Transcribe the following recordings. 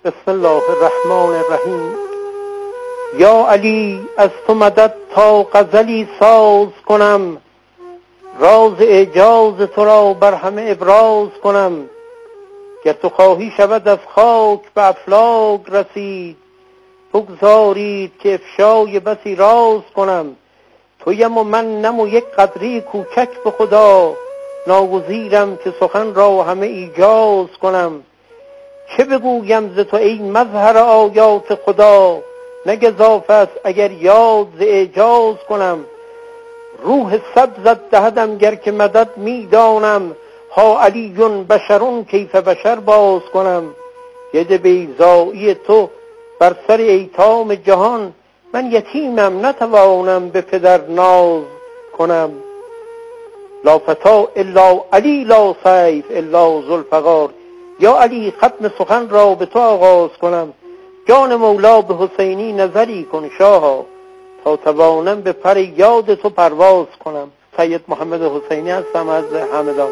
بسم الله الرحمن الرحیم. یا علی از تو مدد تا غزلی ساز کنم، راز اعجاز تو را بر همه ابراز کنم. گر تو خواهی شود از خاک به افلاک رسید، بگذارید که افشای بسی راز کنم. تویم و من نم و یک قدری کوچک به خدا، ناگزیرم که سخن را همه ایجاز کنم. چه بگویم ز تو ای مظهر آیات خدا، نه گزافه است اگر یاد ز اعجاز کنم. روح سبزت دهدم گر که مدد میدانم، ها علیون بشرون کیف بشر باز کنم. ید بیضایی تو بر سر ایتام جهان، من یتیمم نتوانم به پدر ناز کنم. لا فتا الا علی لا سیف الا ذوالفقار. یا علی ختم سخن را به تو آغاز کنم. جان مولا به حسینی نظری کن شاها، تا توانم به پر یاد تو پرواز کنم. سید محمد حسینی هستم از همدان.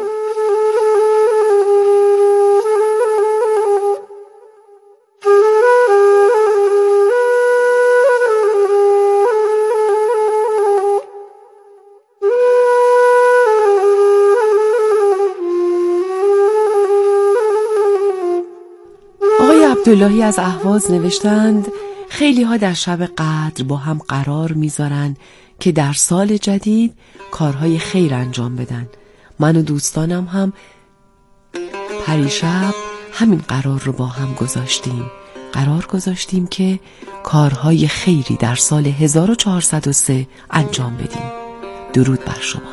عبداللهی از اهواز نوشتند خیلی ها در شب قدر با هم قرار میذارن که در سال جدید کارهای خیر انجام بدن. من و دوستانم هم پریشب همین قرار رو با هم قرار گذاشتیم که کارهای خیری در سال 1403 انجام بدیم. درود بر شما.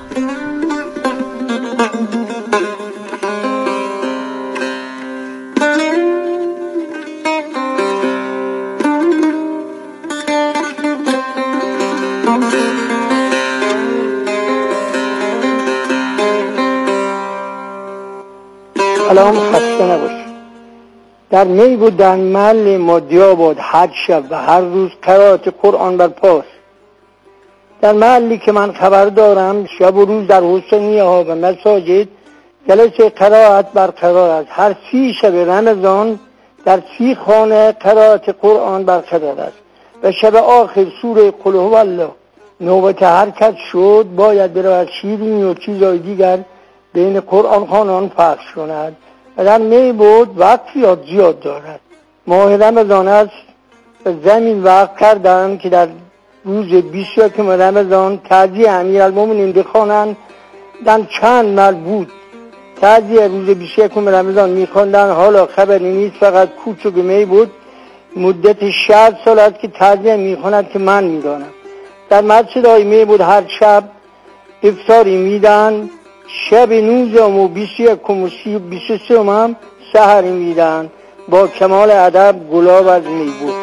سلام، خسته نباش. در می بود در محل مادیا بود هر شب و هر روز قرائت قرآن بر پاس. در محلی که من خبر دارم شب و روز در حسینیه ها و مساجد جلسه قرائت بر قرائت. هر 30 شب رمضان در 30 خانه قرائت قرآن برقرار است و شب آخر سوره قل هو الله. نوبت هر کس شد باید برای شیرینی و چیزهای دیگر بین قرآن خوانان پخش کند و در می بود وقفیات زیاد دارد. ماه رمضان است و زمین وقت کردن که در روز 21 رمضان تعزیه امیرالمومنین بخوانند. در چند مل بود تعزیه روز 21 رمضان میخواندن. حالا خبری نیست، فقط کوچک می بود مدت 60 سال است که تعزیه میخواند که من میدانم. در مسجد های می بود هر شب افطاری میدن. شب 19 و 21 و 23 هم سحری میدن. با کمال ادب گلاب از می بود.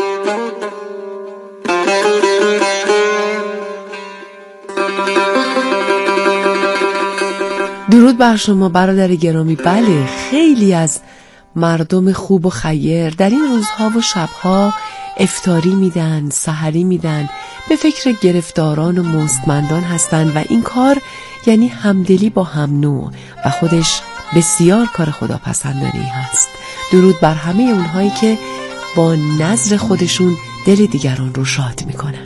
درود بر شما برادر گرامی. بله، خیلی از مردم خوب و خیر در این روزها و شبها افطاری میدن، سحری میدن، به فکر گرفتاران و مستمندان هستند و این کار یعنی همدلی با هم نوع و خودش بسیار کار خداپسندانه‌ای هست. درود بر همه اونهایی که با نذر خودشون دل دیگران رو شاد میکنن.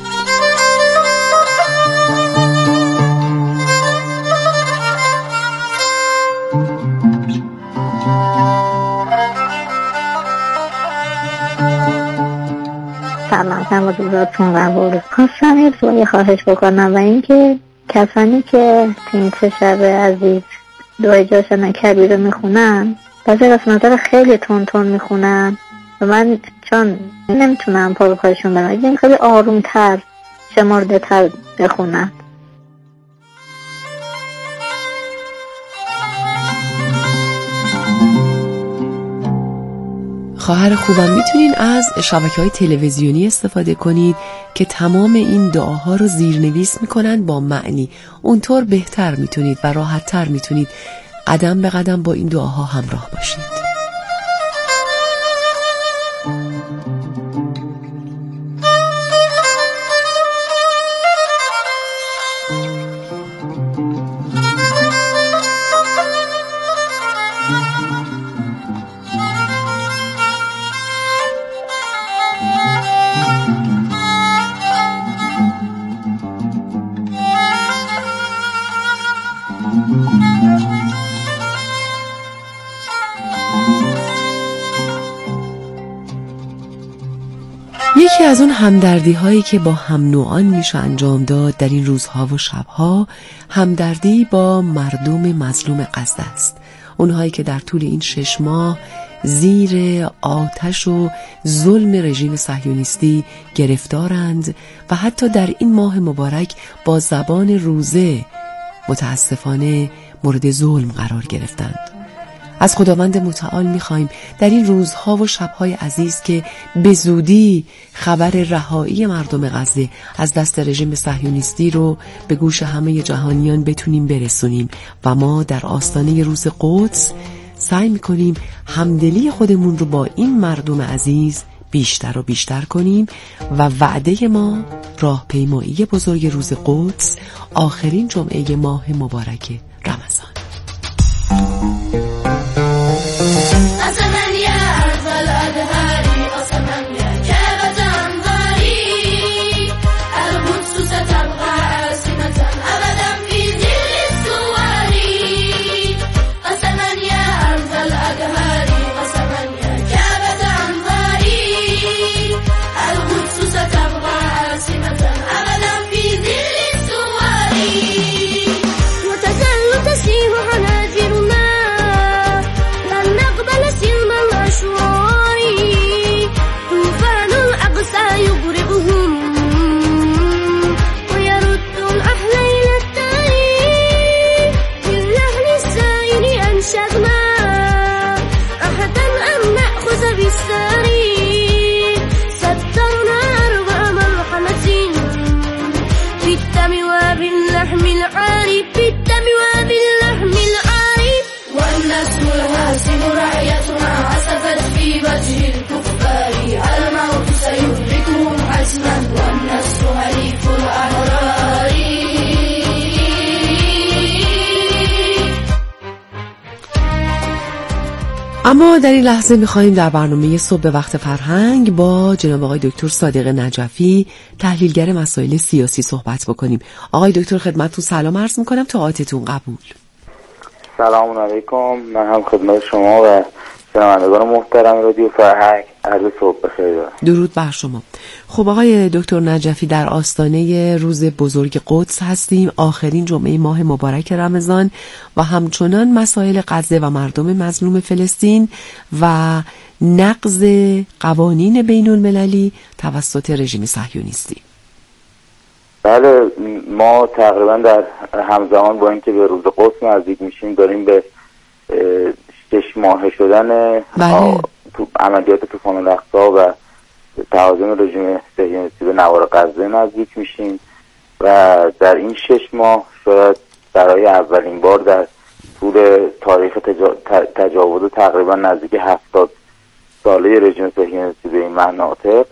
سلام، نمازتون قبول. خواستم یه خواهش بکنم و اینکه کسانی که این 3 شب عزیز دعای جشن کبیر رو میخونن بعضی قسمت رو خیلی تون میخونن و من چون نمیتونم پایشون برم، خیلی آرومتر شمارده تر بخونن. خواهر خوبم، میتونین از شبکه‌های تلویزیونی استفاده کنید که تمام این دعاها رو زیرنویس میکنن با معنی. اونطور بهتر میتونید و راحت‌تر میتونید قدم به قدم با این دعاها همراه باشید. یکی از اون همدردی هایی که با هم نوعان میشه انجام داد در این روزها و شبها، همدردی با مردم مظلوم غزه است. اونهایی که در طول این 6 ماه زیر آتش و ظلم رژیم صهیونیستی گرفتارند و حتی در این ماه مبارک با زبان روزه متاسفانه مورد ظلم قرار گرفتند. از خداوند متعال می‌خوایم در این روزها و شب‌های عزیز که به زودی خبر رهایی مردم غزه از دست رژیم صهیونیستی رو به گوش همه جهانیان بتونیم برسونیم و ما در آستانه روز قدس سعی می‌کنیم همدلی خودمون رو با این مردم عزیز بیشتر و بیشتر کنیم و وعده ما راهپیمایی بزرگ روز قدس آخرین جمعه ماه مبارک رمضان. اما در این لحظه می‌خوایم در برنامه صبح وقت فرهنگ با جناب آقای دکتر صادق نجفی تحلیلگر مسائل سیاسی صحبت بکنیم. آقای دکتر خدمتتون سلام عرض می‌کنم، طاعتتون قبول. سلام علیکم، من هم خدمت شما و شنوندگان محترم رادیو فرهنگ عرض صبح بخیر دارم. درود بر شما. خب آقای دکتر نجفی، در آستانه روز بزرگ قدس هستیم، آخرین جمعه ماه مبارک رمضان و همچنان مسائل غزه و مردم مظلوم فلسطین و نقض قوانین بین المللی توسط رژیم صهیونیستی. بله، ما تقریبا در همزمان با اینکه به روز قدس نزدیک میشیم داریم به 6 ماه شدن عملیات طوفان الاقصی و تهاجم رژیم صهیونیستی به نوار غزه نزدیک میشیم و در این 6 ماه شاید برای اولین بار در طول تاریخ تجاوز تقریبا نزدیک 70 ساله رژیم صهیونیستی به این مناطق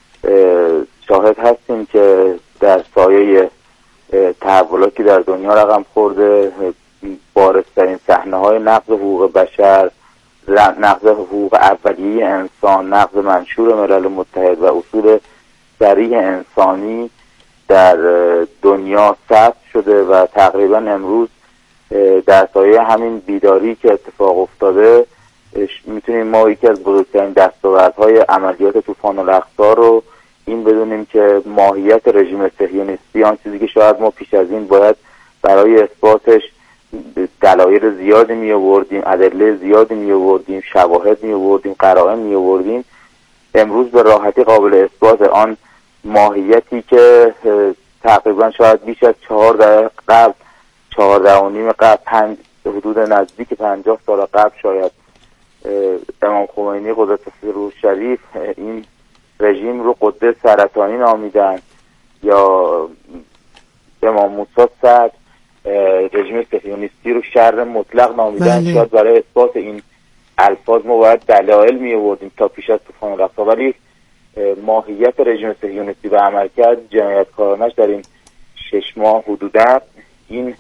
شاهد هستیم که در سایه تحولاتی در دنیا رقم خورده، بارزترین صحنه‌های نقض حقوق بشر، نقض حقوق اولیه انسان، نقض منشور ملل متحد و اصول صریح انسانی در دنیا ثبت شده و تقریبا امروز در سایه همین بیداری که اتفاق افتاده میتونیم ما یکی از بزرگترین دستاوردهای عملیات طوفان الاقصی رو این بدونیم که ماهیت رژیم صهیونیستی، آن چیزی که شاید ما پیش از این باید برای اثباتش دلایل زیادی می آوردیم، ادله زیادی می آوردیم، شواهد می آوردیم، قرائن می آوردیم، امروز به راحتی قابل اثبات آن ماهیتی که تقریبا شاید بیش از 14 قبل، 14.5 قبل، حدود نزدیک 50 سال قبل شاید امام خمینی قدس سره شریف این رژیم رو قده سرطانی نامیدن یا امام موسی صدر رژیم صهیونیستی رو شر مطلق نامیدن. بله. شاید برای اثبات این الفاظ ما باید دلایل می آوردیم تا پیش از طوفان الاقصی، ولی ماهیت رژیم صهیونیستی و عملکرد جنایتکارانش در این 6 ماه حدوداً این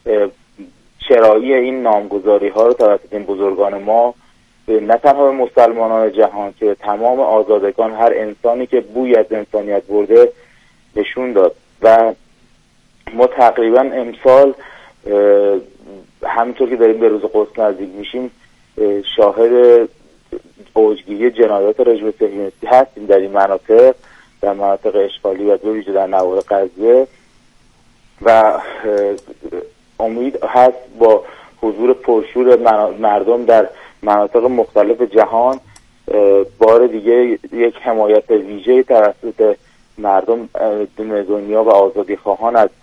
چرایی این نامگذاری ها رو توسط این بزرگان ما نه تنها به مسلمانان جهان که تمام آزادگان، هر انسانی که بوی از انسانیت برده نشون داد و ما تقریبا امسال همینطور که داریم به روز قدس نزدیک میشیم شاهد اوجگیری جنایات رژیم صهیونیستی هستیم در این مناطق در مناطق اشغالی و به ویژه در نواحی غزه و امید هست با حضور پرشور مردم در مناطق مختلف جهان بار دیگه یک حمایت ویژه‌ای توسط مردم دنیا و آزادی خواهان از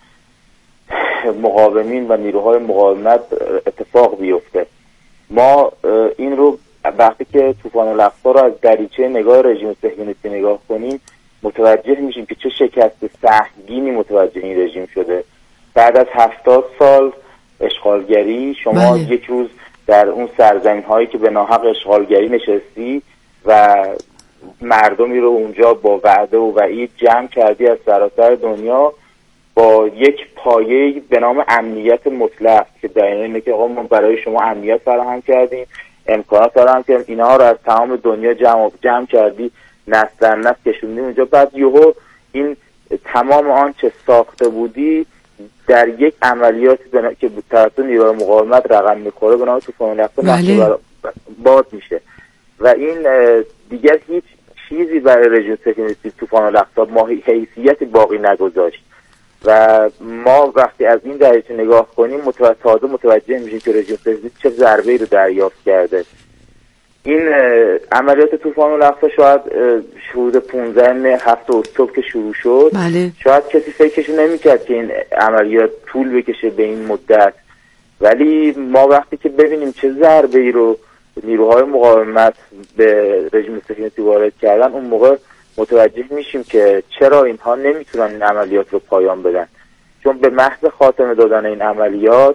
مقاومین و نیروهای مقاومت اتفاق بیفته. ما این رو وقتی که طوفان الاقصی رو از دریچه نگاه رژیم صهیونیستی نگاه کنیم متوجه میشیم که چه شکست سهمگینی متوجه این رژیم شده. بعد از 70 سال اشغالگری شما یک روز در اون سرزمین هایی که به ناحق اشغالگری نشستی و مردمی رو اونجا با وعده و وعید جمع کردی از سراسر دنیا با یک پایه به نام امنیت مطلق که در اینه که آقا ما برای شما امنیت فراهم کردیم، امکانات فراهم کردیم، اینها رو از تمام دنیا جمع کردی، نسل در نسل کشوندیم اونجا. بعد یهو این تمام آنچه ساخته بودی در یک عملیات که توسط نیروهای مقاومت رقم میخوره به نام طوفان الاقصی باد میشه و این دیگر هیچ چیزی برای رژیم صهیونیستی طوفان الاقصی حیثیتی باقی نگذاشت و ما وقتی از این دریچه نگاه کنیم تازه متوجه میشیم که رژیم صهیونیستی چه ضربه‌ای رو دریافت کرده. این عملیات طوفان الاقصی شاید حدود 15 هفته اکتبر که شروع شد شاید کسی فکرش نمی‌کرد که این عملیات طول بکشه به این مدت، ولی ما وقتی که ببینیم چه ضربه‌ای رو نیروهای مقاومت به رژیم صهیونیستی وارد کردن اون موقع متوجه میشیم که چرا اینها نمیتونن این عملیات رو پایان بدن، چون به محض خاتمه دادن این عملیات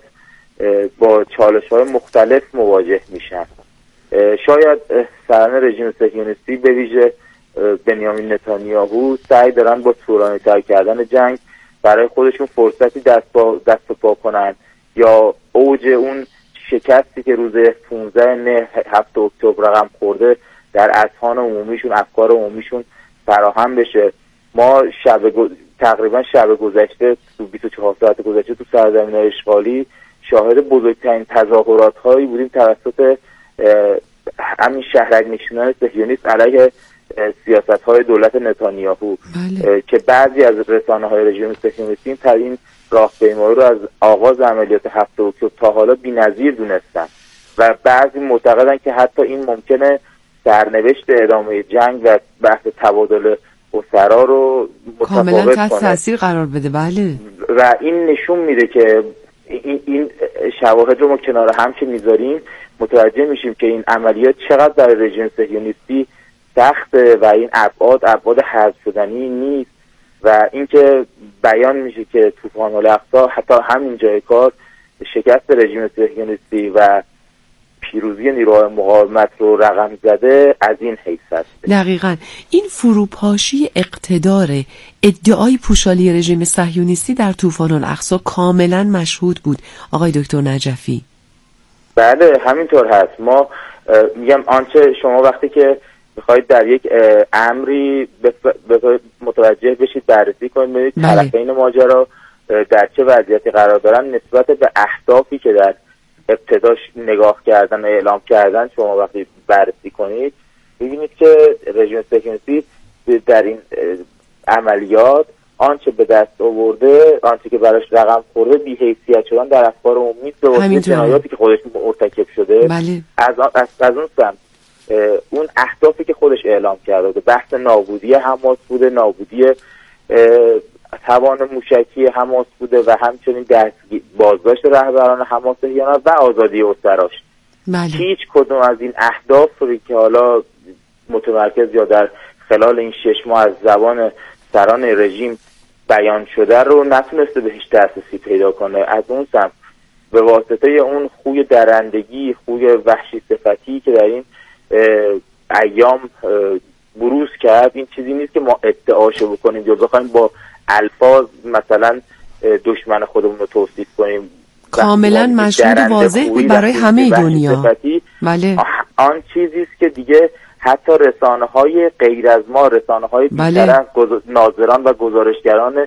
با چالش‌های مختلف مواجه میشن. شاید سران رژیم صهیونیستی به ویژه بنیامین نتانیاهو سعی دارن با طولانی‌تر کردن جنگ برای خودشون فرصتی دست و پا کنن یا اوج اون شکستی که روز 15 هفته اکتبر رقم خورده در اذهان عمومیشون، افکار عمومیشون فراهم بشه. ما تقریبا شب گذشته تو 24 ساعت گذشته تو سرزمین اشغالی شاهد بزرگترین تظاهرات هایی بودیم توسط همین شهرک نشینان صهیونیست علیه سیاست های دولت نتانیاهو که بعضی از رسانه های رژیم صهیونیستی این راهپیمایی رو از آغاز عملیات 7 اکتبر تا حالا بی‌نظیر دونستن و بعضی معتقدن که حتی این ممکنه سرنوشت ادامه جنگ و بحث تبادل اسرا رو کاملا تحت تاثیر قرار بده. بله و این نشون میده که این شواهد رو ما کنار هم که میذاریم متوجه میشیم که این عملیات چقدر برای رژیم صهیونیستی سخته و این ابعاد حذف شدنی نیست و اینکه بیان میشه که طوفان الاقصی حتی همین جای کار شکست رژیم صهیونیستی و پیروزی نیروهای مقاومت رو رقم زده از این حیث است. دقیقاً این فروپاشی اقتدار ادعای پوشالی رژیم صهیونیستی در طوفان الاقصی کاملا مشهود بود آقای دکتر نجفی. بله همینطور هست. ما میگم آنچه شما وقتی که میخواید در یک امری متوجه بشید بررسی کنید ببینید طرفین ماجرا در چه وضعیتی قرار دارن نسبت به اهدافی که در ابتداش نگاه کردن و اعلام کردن شما وقتی بررسی کنید ببینید که رژیم صهیونیستی در این عملیات آنچه به دست آورده، آنچه که براش رقم خورده بی‌حیثیت شدن در افکار عمومی به واسطه جنایاتی که خودش مرتکب شده. بله. از اون سمت اون اهدافی که خودش اعلام کرده بوده بحث نابودی حماس بوده، نابودی توان موشکی حماس بوده و همچنین بازداشت رهبران حماس و آزادی اسراش. هیچ کدوم از این اهداف رو که حالا متمرکز یا در خلال این 6 ماه از زبان سران رژیم بیان شده رو نتونسته بهش دسترسی پیدا کنه. از اون سمت به واسطه اون خوی درندگی، خوی وحشی صفتی که در این ایام بروز کرد، این چیزی نیست که ما ادعاشو بکنیم یا بخوایم با الفاظ مثلا دشمن خودمون رو توصیف کنیم. کاملا مشهود واضح بود برای همه دنیا. بله. آن چیزی است که دیگه حتی رسانه‌های غیر از ما، رسانه‌های بی‌طرف، ناظران و گزارشگران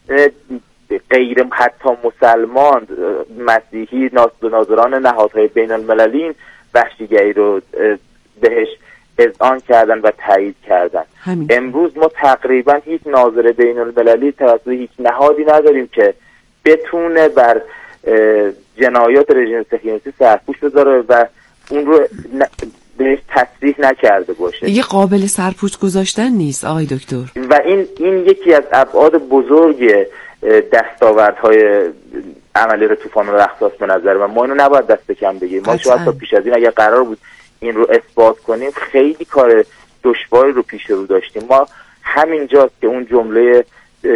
غیر حتی مسلمان، مسیحی، ناظران نهادهای بین المللی وحشیگری رو بهش اذعان کردن و تایید کردن. امروز ما تقریبا هیچ ناظر بین المللی توسط هیچ نهادی نداریم که بتونه بر جنایات رژیم صهیونیستی سرپوش بذاره و اون رو بهش تصریح نکرده باشه. دیگه قابل سرپوش گذاشتن نیست آقای دکتر. و این یکی از ابعاد بزرگ دستاوردهای عملیات طوفان الاقصی به نظر من. ما اینو نباید دست کم بگیریم. ما شاید تا پیش از این اگر قرار بود این رو اثبات کنیم خیلی کار دشواری رو پیش رو داشتیم. ما همینجاست که اون جمله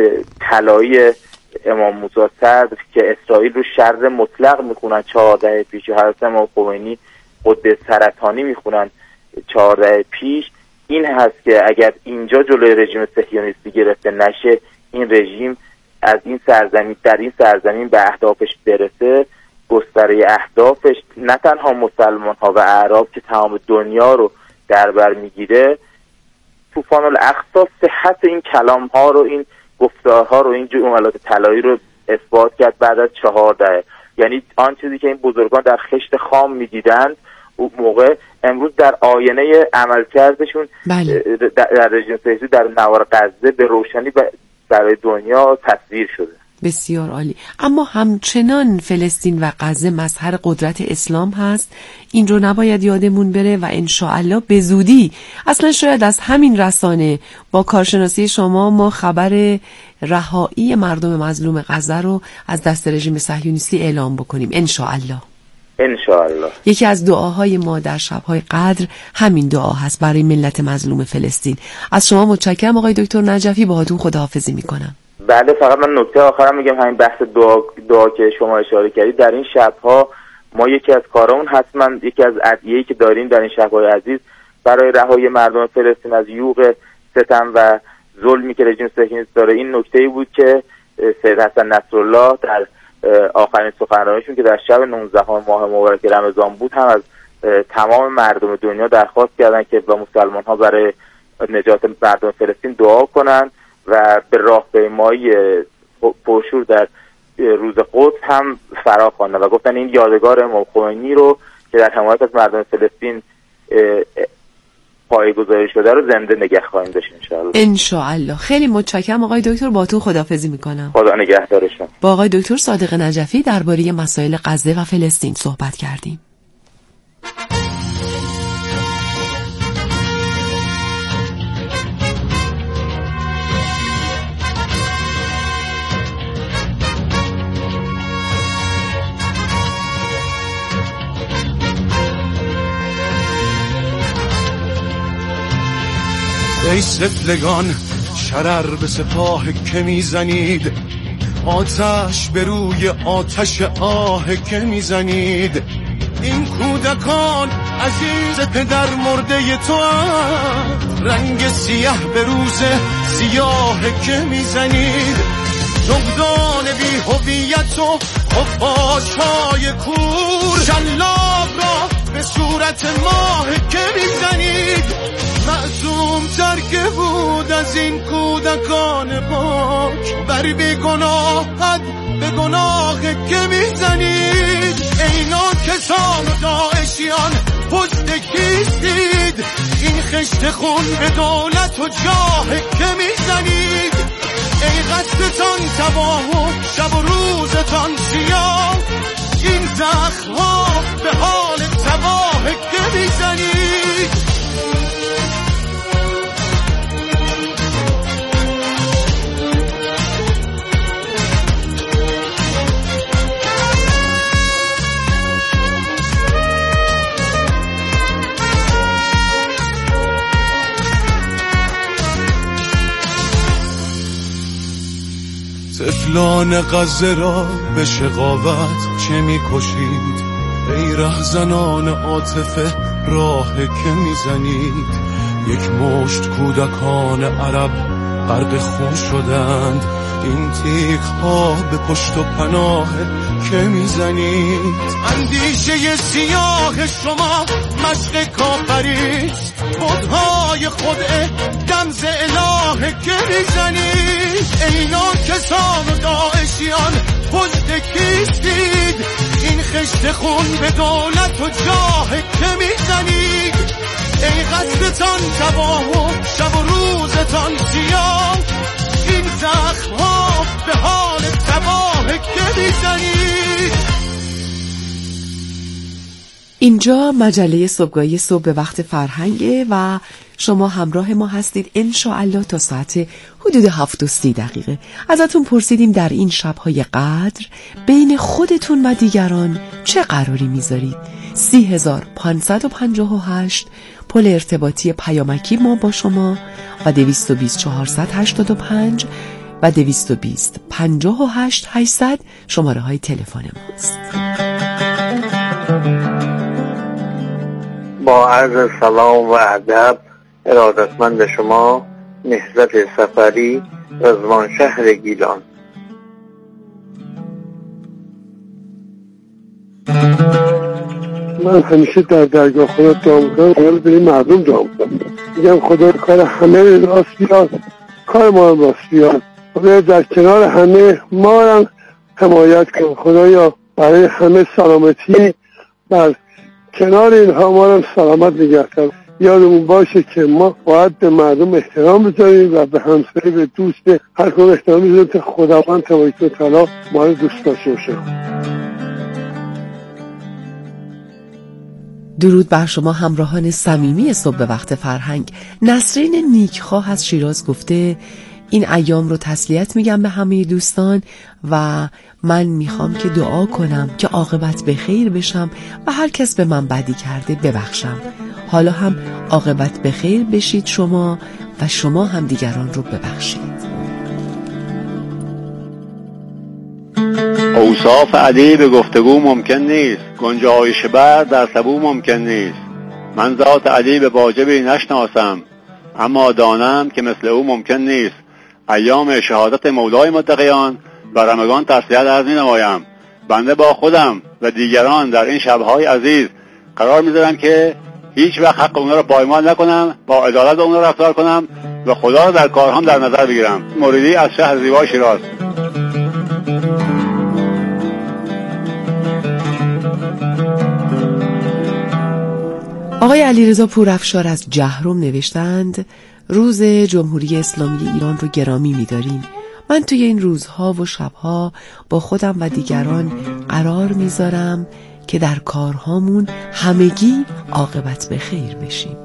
طلایی امام موسی صدر که اسرائیل رو شر مطلق میخونن 14 پیش و حضرت امام خمینی قدس سرطانی میخونن 14 پیش، این هست که اگر اینجا جلوی رژیم صهیونیستی گرفته نشه این رژیم از این سرزمین در این سرزمین به اهدافش برسه، گستره اهدافش نه تنها مسلمان ها و اعراب که تمام دنیا رو در بر میگیره. طوفان الاقصی صحت این کلام ها رو، این گفتارها رو، این جملات طلایی رو اثبات کرد بعد از 14. یعنی آن چیزی که این بزرگان در خشت خام میدیدند اون موقع امروز در آینه عملکردشون در رژیم صهیونیستی در نوار غزه به روشنی برای دنیا تصویر شده. بسیار عالی. اما همچنان فلسطین و غزه مظهر قدرت اسلام هست، این رو نباید یادمون بره و انشاءالله به زودی اصلا شاید از همین رسانه با کارشناسی شما ما خبر رهایی مردم مظلوم غزه رو از دست رژیم صهیونیستی اعلام بکنیم انشاءالله. انشاءالله. یکی از دعاهای ما در شب‌های قدر همین دعا هست برای ملت مظلوم فلسطین. از شما متشکرم آقای دکتر نجفی، باهاتون خداحافظی میکنم. بله، فقط من نکته آخرم میگم، همین بحث دعا که شما اشاره کردید، در این شب‌ها ما یکی از کارامون حتما یکی از ادعیه‌ای که داریم در این شب‌های عزیز برای رهایی مردم فلسطین از یوغ ستم و ظلمی که رژیم صهیونیستی داره این نکته‌ای بود که سید حسن نصرالله در آخرین سخنرانیشون که در شب 19 ماه مبارک رمضان بود هم از تمام مردم دنیا درخواست کردن که با مسلمان‌ها برای نجات مردم فلسطین دعا کنند و به راهپیمایی پرشور در روز قدس هم فرا خواندن و گفتن این یادگار امام خمینی رو که در حمایت از مردم فلسطین پایه‌گذاری شده رو زنده نگه خواهیم داشت انشاءالله. خیلی متشکرم آقای دکتر، با تو خداحافظی میکنم. خدا نگهدارشون. با آقای دکتر صادق نجفی درباره مسائل غزه و فلسطین صحبت کردیم. ای سفلگان شرر به سپاه که میزنید، آتش به روی آتش آه که میزنید. این کودکان عزیز پدر مرده تو هم، رنگ سیاه به روز سیاه که میزنید. نقدان بی هویت و خفاشای کور، شلاق را به صورت ماه که میزنید. معصوم تر که بود از این کودکان پاک، بر بیگناهت به گناه که میزنید. ای ناکسان و داعشیان پشت کیستید، این خشت خون به دولت و جاه که میزنید. ای قصدتان تباه و شب و روزتان سیاه، این زخم‌ها به حال تباه که میزنید. طفلان غزه را به شقاوت چه می‌کشید؟ ای رهزنان عاطفه راه که میزنید. یک مشت کودکان عرب غرق خون شدند، این تیغ ها به پشت و پناه که میزنید. اندیشه سیاه شما مشق کافریست، بت‌های خدعه دمز اله که میزنید. ای ناکسان و داعشیان پشت کیستید، این خشت خون به دولت و جاه که میزنید. ای قصدتان تباه و شب و روزتان سیاه، این زخم‌ها به حال تباه که میزنید. اینجا مجله صبحگاهی صبح به وقت فرهنگه و شما همراه ما هستید انشاءالله تا ساعت حدود 7:30. ازتون پرسیدیم در این شب‌های قدر بین خودتون و دیگران چه قراری میذارید؟ 30558 پل ارتباطی پیامکی ما با شما و 220 485 و 220 58 800 شماره های تلفن ماست. با عرض سلام و ادب ارادتمند شما نهضت سفری، رضوانشهر گیلان. من همیشه در درگاه خدا دعا میکنم، حالا برای مردم دعا میکنم، میگم خدا کار همه راست بیاد، کار ما هم راست بیاد، خدا در کنار همه ما هم حمایت کن، خدایا برای همه سلامتی، بر کنار اینها ما هم سلامت نگه دار. یادمون باشه که ما باید به مردم احترام بذاریم و به همسایه، به دوست، به هر کدوم احترام بذاریم تا خداوند تبارک و تعالی ما رو دوست داشته باشه. درود بر شما همراهان صمیمی صبح به وقت فرهنگ. نسرین نیکخواه از شیراز گفته این ایام رو تسلیت میگم به همه دوستان و من میخوام که دعا کنم که عاقبت به خیر بشم و هر کس به من بدی کرده ببخشم. حالا هم عاقبت به خیر بشید شما و شما هم دیگران رو ببخشید. اوصاف علی به گفتگو ممکن نیست، گنجایش بر در سبو ممکن نیست. من ذات علی به واجبی نشناسم، اما دانم که مثل او ممکن نیست. ایام شهادت مولای متقیان و رمگان تسلیت عرض می نمایم. بنده با خودم و دیگران در این شبهای عزیز قرار می ذارم که هیچ وقت حق اونا رو پایمال نکنم، با عدالت اونا رفتار کنم و خدا رو در کارهام در نظر بگیرم. موریدی از شهر زیبای شیراز. آقای علیرضا پورافشار از جهرم نوشتند روز جمهوری اسلامی ایران رو گرامی می‌داریم. من توی این روزها و شبها با خودم و دیگران قرار میذارم که در کارهامون همگی عاقبت به خیر بشیم.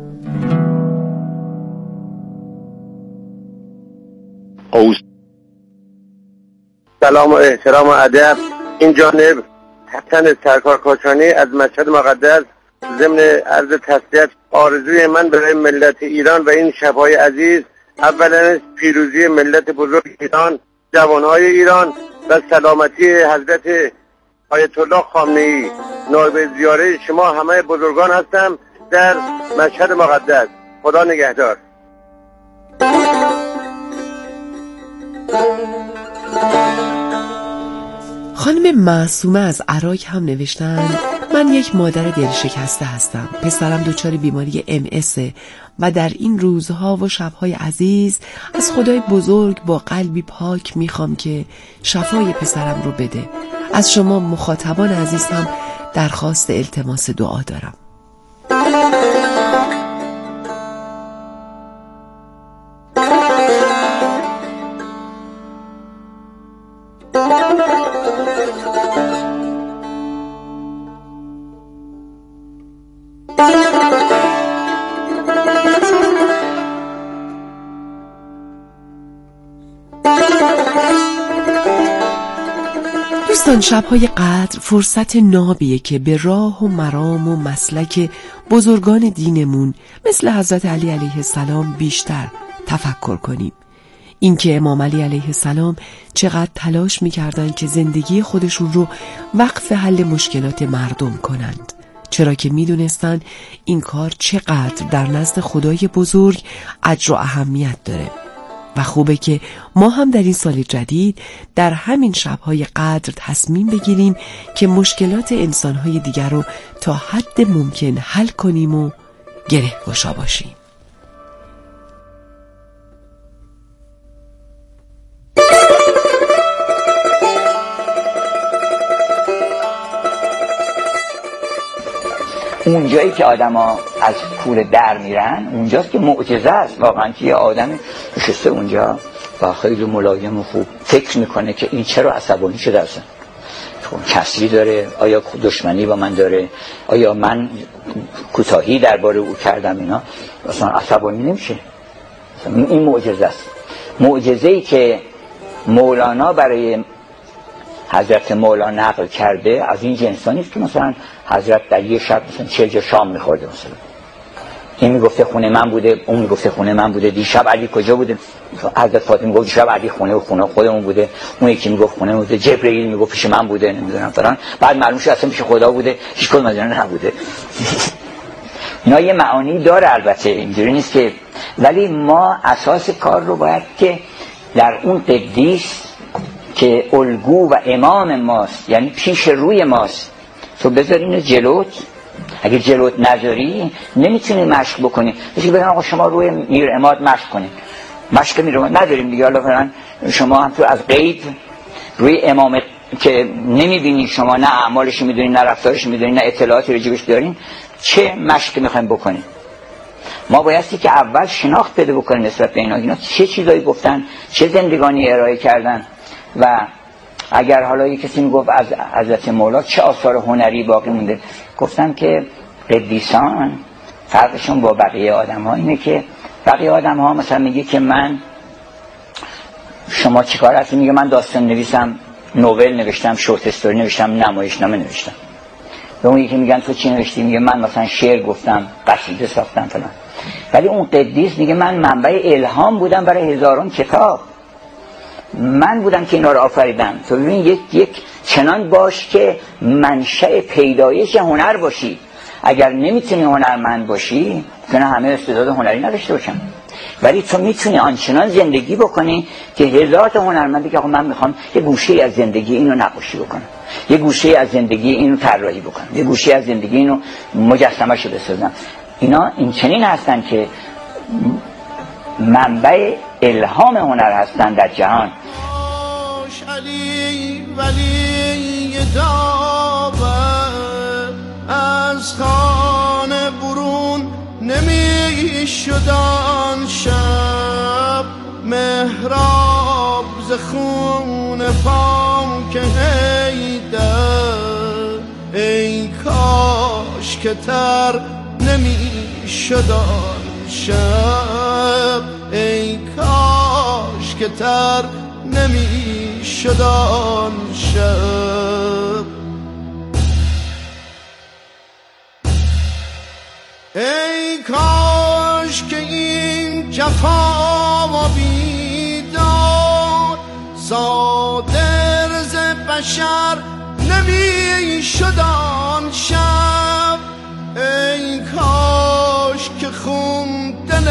سلام و احترام و ادب. این جانب حسن سرکار کاشانی از مشهد مقدس. ضمن عرض تسلیت آرزوی من برای ملت ایران و این شب‌های عزیز اولا پیروزی ملت بزرگ ایران، جوانهای ایران و سلامتی حضرت آیت الله خامنه‌ای. نایب زیاره شما همه بزرگان هستم در مشهد مقدس. خدا نگهدار. خانم معصومه از عراق هم نوشتند من یک مادر دلشکسته هستم. پسرم دچار بیماری MS و در این روزها و شبهای عزیز از خدای بزرگ با قلبی پاک میخوام که شفای پسرم رو بده. از شما مخاطبان عزیز هم درخواست التماس دعا دارم. دوستان شبهای قدر فرصت نابیه که به راه و مرام و مسلک بزرگان دینمون مثل حضرت علی علیه السلام بیشتر تفکر کنیم. اینکه امام علی علیه السلام چقدر تلاش میکردن که زندگی خودشون رو وقف حل مشکلات مردم کنند، چرا که میدونستن این کار چقدر در نزد خدای بزرگ اجر و اهمیت داره. و خوبه که ما هم در این سال جدید در همین شبهای قدر تصمیم بگیریم که مشکلات انسانهای دیگر رو تا حد ممکن حل کنیم و گره گشا باشیم. اونجایی که آدما از کوره در میرن اونجاست که معجزه است واقعا، که یه آدم نشسته اونجا با خیلی ملایم و خوب فکر میکنه که این چرا عصبانی شده اصلا، کسری داره، آیا دشمنی با من داره، آیا من کوتاهی درباره او کردم، اینا اصلا عصبانی نمیشه. این معجزه است. معجزه‌ای که مولانا برای حضرت مولا نقل کرده از این جنسانی است که مثلا حضرت در یه شب مثلا 40 جا شام میخورده، مثلا این میگفته خونه من بوده، اون میگفته خونه من بوده، دیشب علی کجا بوده، حضرت فاطمه میگفت دیشب علی خونه خودمون بوده، اون یکی میگفت خونه بوده، جبرئیل میگفت پیش من بوده، نمیدونم فلان، بعد معلوم شد اصلا پیش خدا بوده، هیچ کدوم از اینا نبوده. اینا یه معانی داره البته، اینجوری نیست که، ولی ما اساس کار رو باید که در اون قدیس که الگو و امام ماست، یعنی پیش روی ماست، تو بذار اینو جلوت. اگه جلوت نذاری نمیتونی مشق بکنی. مثل بگن آقا شما روی میر عماد مشق کنید، مشق میر عماد نداریم دیگه، حالا فلان شما هم تو از غیب روی امامت که نمیبینی، شما نه اعمالش میدونی، نه رفتارش میدونی، نه اطلاعاتی راجبش دارین، چه مشق میخوایم بکنیم؟ ما بایستی که اول شناخت پیدا بکنیم نسبت به اینا چه چیزایی گفتن، چه زندگانی ارائه کردن. و اگر حالا یک کسی میگفت از حضرت مولا چه آثار هنری باقی مونده، گفتم که قدیسان فرقشون با بقیه آدم ها اینه که بقیه آدم ها مثلا میگه که من، شما چیکار هستی؟ میگه من داستان نویسم، نوول نوشتم، شورت استوری نوشتم، نمایشنامه نوشتم. به اون یکی میگن تو چی نوشتی؟ میگه من مثلا شعر گفتم، قصیده ساختم فلان. ولی اون قدیس میگه من منبع الهام بودم برای هزاران کتاب، من بودم که اینا رو آفریدم. تو ببین یک چنان باش که منشأ پیدایش هنر باشی. اگر نمیتونی هنرمند باشی، چون همه استعداد هنری نداشته باشن، ولی تو میتونی آنچنان زندگی بکنی که هزارات هنرمندی که آقا من میخوام یه گوشه از زندگی اینو نقاشی بکنم، یه گوشه از زندگی اینو طراحی بکنم، یه گوشه از زندگی اینو مجسمه‌شو بسازم. اینا این چنین هستن که منبع الهام هنر هستن در جهان. علی ولی داور از خانه برون نمی شدن، شب محراب ز خون پاک حیدر، ای کاش که تر نمی شدن شب، ای کاش که تر نمی شدن شب، ای کاش که این جفا و بیداد صادر ز بشر نمی شدن شب، ای کاش که خون دل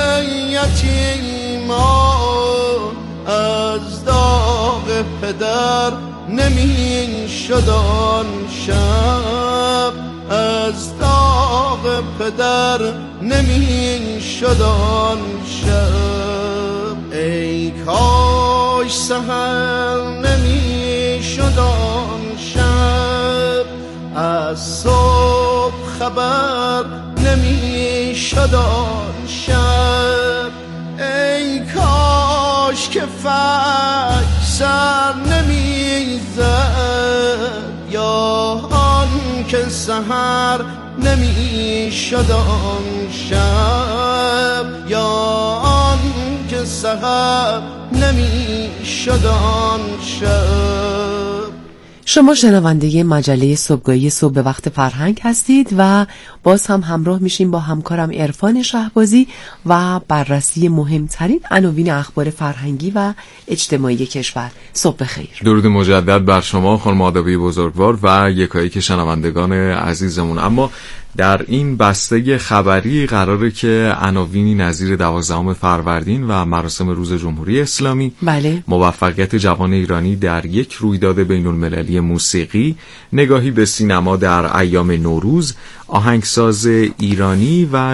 یتیمان از داغ پدر نمی شدن شب، از داغ پدر نمی شدن شب، ای کاش سحر نمی شدن شب، از صبح خبر نمی شدن شب، ای کاش که فلک سر نمی زد، یا آن که سحر نمی شدن شب، یا آن که سحر نمی شدن شب. شما شنونده مجله صبحگاهی صبح به وقت فرهنگ هستید و باز هم همراه میشیم با همکارم عرفان شهبازی و بررسی مهمترین عناوین اخبار فرهنگی و اجتماعی کشور. صبح بخیر. درود مجدد بر شما خانم آدابی بزرگوار و یکایک شنوندگان عزیزمون. اما در این بسته خبری قراره که عناوینی نظیر 12 فروردین و مراسم روز جمهوری اسلامی، بله، موفقیت جوان ایرانی در یک رویداد بین المللی موسیقی، نگاهی به سینما در ایام نوروز، آهنگساز ایرانی و